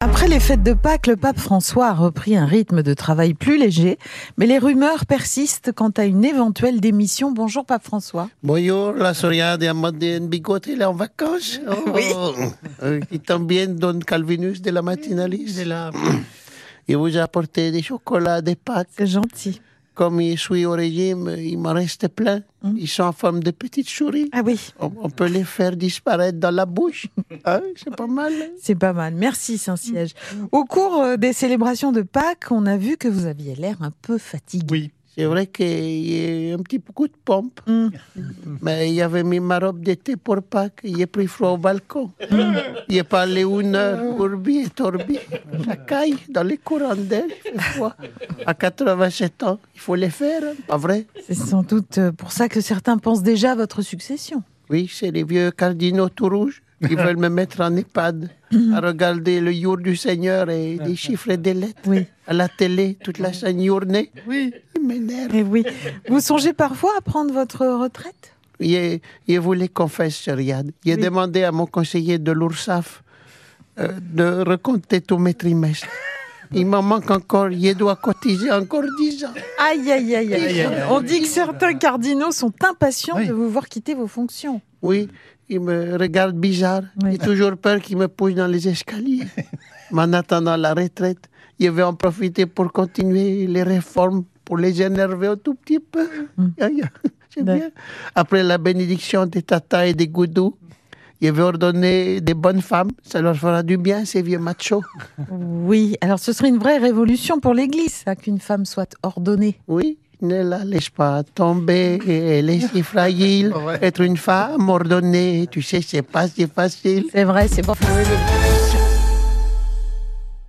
Après les fêtes de Pâques, le pape François a repris un rythme de travail plus léger, mais les rumeurs persistent quant à une éventuelle démission. Bonjour Pape François. Bonjour, la Soria de Amadine Bigot, il est en vacances. Oui. Il tombe bien Don Calvinus de la Matinalis. Il vous a apporté des chocolats, des pâtes. C'est gentil. Comme je suis au régime, il m'en reste plein. Ils sont en forme de petites souris. Ah oui, On peut les faire disparaître dans la bouche. Hein, c'est pas mal. c'est pas mal. Merci Saint-Siège. Au cours des célébrations de Pâques, on a vu que vous aviez l'air un peu fatigué. Oui. C'est vrai qu'il y a un petit coup de pompe. Mais il avait mis ma robe d'été pour Pâques. Il a pris froid au balcon. Il est parlé 1 heure, Urbi et Torbi. Ça caille dans les courants d'air. Il fait froid. À 87 ans, il faut les faire, hein, pas vrai? C'est sans doute pour ça que certains pensent déjà à votre succession. Oui, c'est les vieux cardinaux tout rouges qui veulent me mettre en EHPAD à regarder le jour du Seigneur et des chiffres et des lettres. Oui. À la télé, toute la scène journée. Oui. Il m'énerve. Et oui. Vous songez parfois à prendre votre retraite ? Je voulais confesser, Riyad. J'ai demandé à mon conseiller de l'URSSAF de recompter tous mes trimestres. Il m'en manque encore. Je dois cotiser encore 10 ans. Aïe, aïe, aïe, aïe. On dit que certains cardinaux sont impatients de vous voir quitter vos fonctions. Oui, il me regarde bizarre. Oui. J'ai toujours peur qu'il me pousse dans les escaliers. Mais en attendant la retraite, je vais en profiter pour continuer les réformes, pour les énerver un tout petit peu. C'est bien. Après la bénédiction des tatas et des goudous, je vais ordonner des bonnes femmes. Ça leur fera du bien, ces vieux machos. Oui, alors ce serait une vraie révolution pour l'Église, ça, qu'une femme soit ordonnée. Oui, ne la laisse pas tomber, elle est si fragile. Être une femme ordonnée, tu sais, c'est pas si facile. C'est vrai, c'est pas facile.